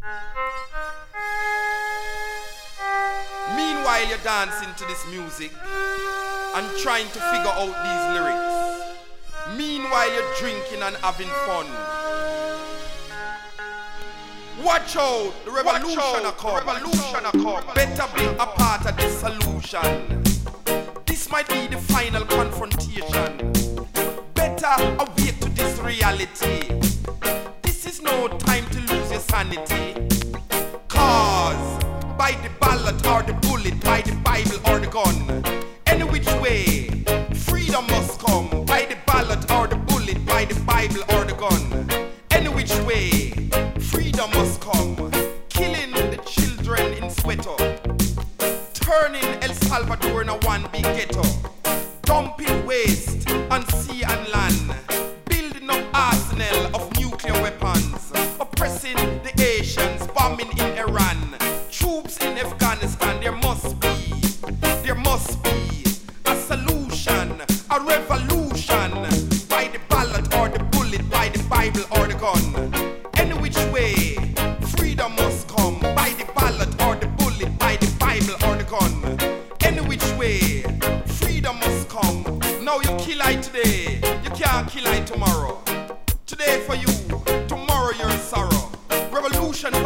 Meanwhile, you're dancing to this music and trying to figure out these lyrics. Meanwhile, you're drinking and having fun. Watch out, the revolution a come. Better be a part of this solution. This might be the final confrontation. Better awake to this reality. This is no time to lose your sanity. Cause by the ballot or the bullet, by the Bible or the gun, any which way, freedom must come. By the ballot or the bullet, by the Bible or the gun, any which way, freedom must come. Killing the children in Soweto, turning El Salvador in a one big ghetto, dumping waste on sea and land, building up arsenal of nuclear weapons, oppressing the Asians, bombing in Iran, troops in Afghanistan. There must be a solution, a revolution, by the ballot or the bullet, by the Bible or the gun. Any which way, freedom must come. By the ballot or the bullet, by the Bible or the gun. Any which way, freedom must come. Now you kill I today, you can't kill I tomorrow. Today for you, tomorrow your sorrow. Revolution for